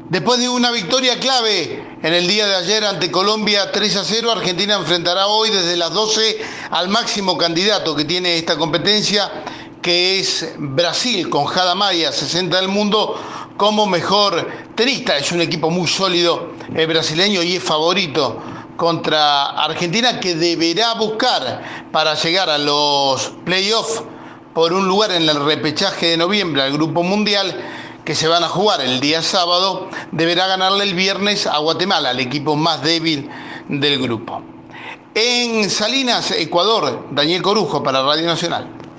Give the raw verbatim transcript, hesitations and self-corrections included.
Después de una victoria clave en el día de ayer ante Colombia tres a cero, Argentina enfrentará hoy desde las doce al máximo candidato que tiene esta competencia, que es Brasil, con Jada Maia, sesenta del mundo, como mejor tenista. Es un equipo muy sólido el brasileño y es favorito contra Argentina, que deberá buscar para llegar a los playoffs por un lugar en el repechaje de noviembre al Grupo Mundial, que se van a jugar el día sábado. Deberá ganarle el viernes a Guatemala, el equipo más débil del grupo. En Salinas, Ecuador, Daniel Corujo para Radio Nacional.